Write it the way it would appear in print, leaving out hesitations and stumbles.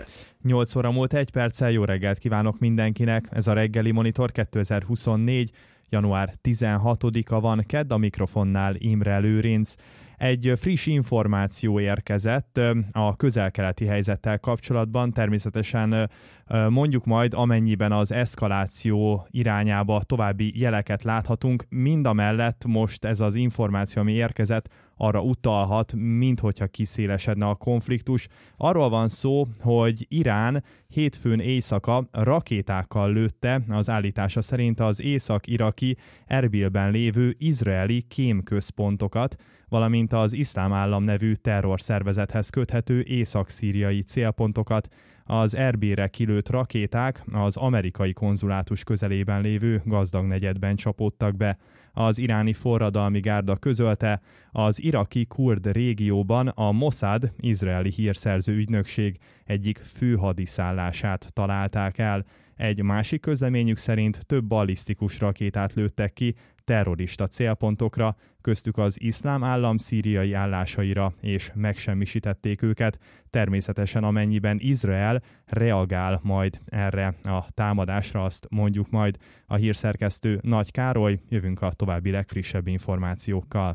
8 óra múlt 1 perccel, jó reggelt kívánok mindenkinek, ez a reggeli Monitor 2024. január 16-a van, kedd, a mikrofonnál Imre Lőrinc. Egy friss információ érkezett a közel-keleti helyzettel kapcsolatban, természetesen mondjuk majd, amennyiben az eszkaláció irányába további jeleket láthatunk, mindamellett most ez az információ, ami érkezett, arra utalhat, minthogyha kiszélesedne a konfliktus. Arról van szó, hogy Irán hétfőn éjszaka rakétákkal lőtte az állítása szerint az észak-iraki Erbilben lévő izraeli kémközpontokat, valamint az Iszlám Állam nevű terrorszervezethez köthető észak-szíriai célpontokat. Az Erbilre kilőtt rakéták az amerikai konzulátus közelében lévő gazdag negyedben csapódtak be. Az iráni forradalmi gárda közölte, az iraki kurd régióban a Mossad, izraeli hírszerző ügynökség egyik főhadiszállását találták el. Egy másik közleményük szerint több ballisztikus rakétát lőttek ki terrorista célpontokra, köztük az Iszlám Állam szíriai állásaira, és megsemmisítették őket. Természetesen amennyiben Izrael reagál majd erre a támadásra, azt mondjuk majd. A hírszerkesztő Nagy Károly, jövünk a további legfrissebb információkkal.